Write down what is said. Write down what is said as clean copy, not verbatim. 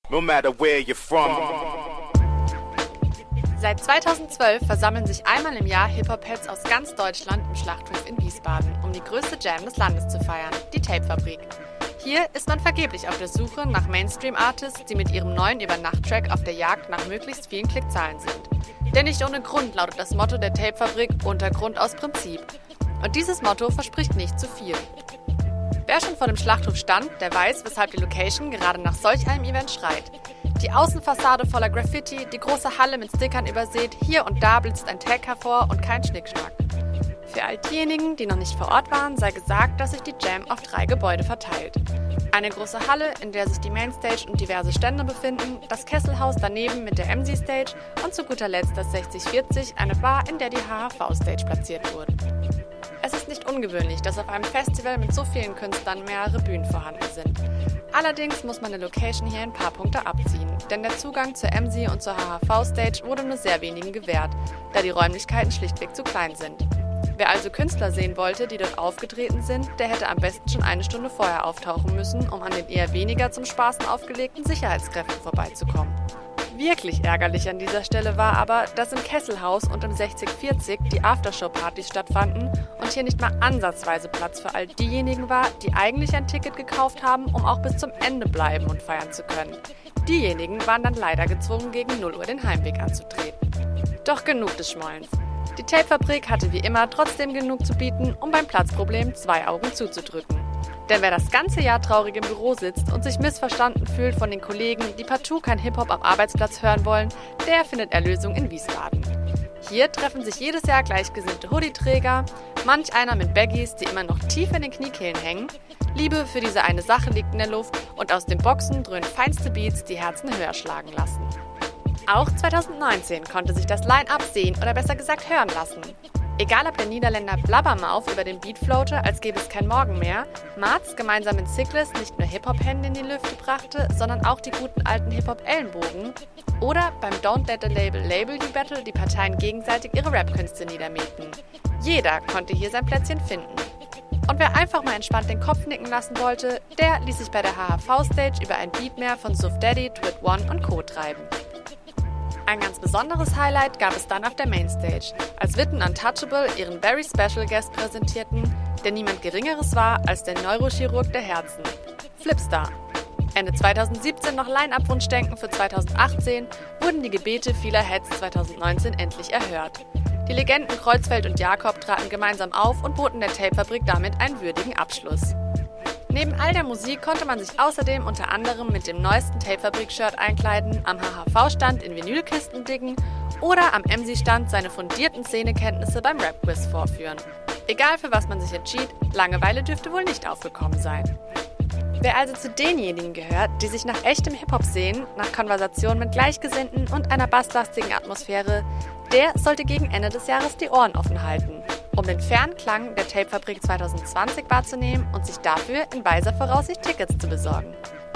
no matter where you're from. Seit 2012 versammeln sich einmal im Jahr Hip-Hop-Heads aus ganz Deutschland im Schlachthof in Wiesbaden, um die größte Jam des Landes zu feiern, die Tape-Fabrik. Hier ist man vergeblich auf der Suche nach Mainstream-Artists, die mit ihrem neuen Über-Nacht-Track auf der Jagd nach möglichst vielen Klickzahlen sind. Denn nicht ohne Grund lautet das Motto der Tape-Fabrik Untergrund aus Prinzip. Und dieses Motto verspricht nicht zu viel. Wer schon vor dem Schlachthof stand, der weiß, weshalb die Location gerade nach solch einem Event schreit. Die Außenfassade voller Graffiti, die große Halle mit Stickern übersät, hier und da blitzt ein Tag hervor und kein Schnickschnack. Für all diejenigen, die noch nicht vor Ort waren, sei gesagt, dass sich die Jam auf 3 Gebäude verteilt. Eine große Halle, in der sich die Mainstage und diverse Stände befinden, das Kesselhaus daneben mit der MC-Stage und zu guter Letzt das 6040, eine Bar, in der die HHV-Stage platziert wurde. Es ist nicht ungewöhnlich, dass auf einem Festival mit so vielen Künstlern mehrere Bühnen vorhanden sind. Allerdings muss man der Location hier ein paar Punkte abziehen, denn der Zugang zur MC und zur HHV-Stage wurde nur sehr wenigen gewährt, da die Räumlichkeiten schlichtweg zu klein sind. Wer also Künstler sehen wollte, die dort aufgetreten sind, der hätte am besten schon eine Stunde vorher auftauchen müssen, um an den eher weniger zum Spaßen aufgelegten Sicherheitskräften vorbeizukommen. Wirklich ärgerlich an dieser Stelle war aber, dass im Kesselhaus und im 6040 die Aftershow-Partys stattfanden und hier nicht mal ansatzweise Platz für all diejenigen war, die eigentlich ein Ticket gekauft haben, um auch bis zum Ende bleiben und feiern zu können. Diejenigen waren dann leider gezwungen, gegen 0 Uhr den Heimweg anzutreten. Doch genug des Schmollens. Die Tape-Fabrik hatte wie immer trotzdem genug zu bieten, um beim Platzproblem 2 Augen zuzudrücken. Denn wer das ganze Jahr traurig im Büro sitzt und sich missverstanden fühlt von den Kollegen, die partout kein Hip-Hop am Arbeitsplatz hören wollen, der findet Erlösung in Wiesbaden. Hier treffen sich jedes Jahr gleichgesinnte Hoodie-Träger, manch einer mit Baggies, die immer noch tief in den Kniekehlen hängen. Liebe für diese eine Sache liegt in der Luft und aus den Boxen dröhnen feinste Beats, die Herzen höher schlagen lassen. Auch 2019 konnte sich das Line-Up sehen oder besser gesagt hören lassen. Egal ob der Niederländer Blabbermouth über den Beat floate, als gäbe es kein Morgen mehr, Marz gemeinsam mit Sickles nicht nur Hip-Hop-Hände in die Lüfte brachte, sondern auch die guten alten Hip-Hop-Ellenbogen oder beim Don't Let the Label Label You Battle die Parteien gegenseitig ihre Rap-Künste niedermähten. Jeder konnte hier sein Plätzchen finden. Und wer einfach mal entspannt den Kopf nicken lassen wollte, der ließ sich bei der HHV-Stage über ein Beat mehr von Suf Daddy, Twit One und Co. treiben. Ein ganz besonderes Highlight gab es dann auf der Mainstage, als Witten Untouchable ihren Very Special Guest präsentierten, der niemand Geringeres war als der Neurochirurg der Herzen, Flipstar. Ende 2017 noch Line-Up-Wunschdenken für 2018 wurden die Gebete vieler Heads 2019 endlich erhört. Die Legenden Kreuzfeld und Jakob traten gemeinsam auf und boten der Tape-Fabrik damit einen würdigen Abschluss. Neben all der Musik konnte man sich außerdem unter anderem mit dem neuesten Tape-Fabrik-Shirt einkleiden, am HHV-Stand in Vinylkisten diggen oder am MC-Stand seine fundierten Szenekenntnisse beim Rap-Quiz vorführen. Egal für was man sich entschied, Langeweile dürfte wohl nicht aufgekommen sein. Wer also zu denjenigen gehört, die sich nach echtem Hip-Hop sehen, nach Konversation mit Gleichgesinnten und einer basslastigen Atmosphäre, der sollte gegen Ende des Jahres die Ohren offen halten, um den fernen Klang der Tape-Fabrik 2020 wahrzunehmen und sich dafür in weiser Voraussicht Tickets zu besorgen.